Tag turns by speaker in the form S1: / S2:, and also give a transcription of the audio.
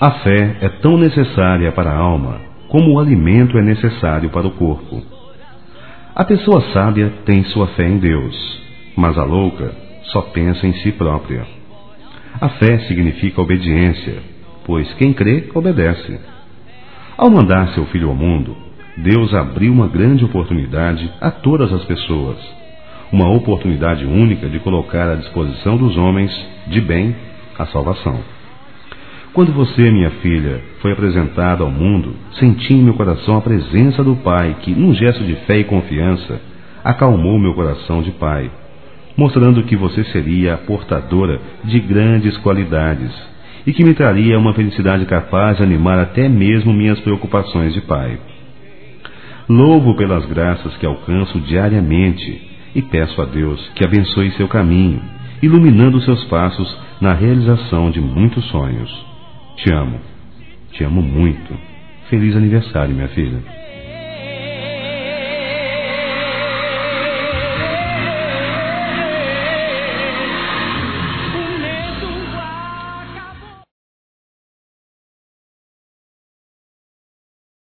S1: A fé é tão necessária para a alma como o alimento é necessário para o corpo. A pessoa sábia tem sua fé em Deus, mas a louca só pensa em si própria. A fé significa obediência, pois quem crê, obedece. Ao mandar seu Filho ao mundo, Deus abriu uma grande oportunidade a todas as pessoas, uma oportunidade única de colocar à disposição dos homens, de bem, a salvação. Quando você, minha filha, foi apresentada ao mundo, senti em meu coração a presença do Pai, que, num gesto de fé e confiança, acalmou meu coração de pai, mostrando que você seria a portadora de grandes qualidades e que me traria uma felicidade capaz de animar até mesmo minhas preocupações de pai. Louvo pelas graças que alcanço diariamente e peço a Deus que abençoe seu caminho, iluminando seus passos na realização de muitos sonhos. Te amo muito. Feliz aniversário, minha filha.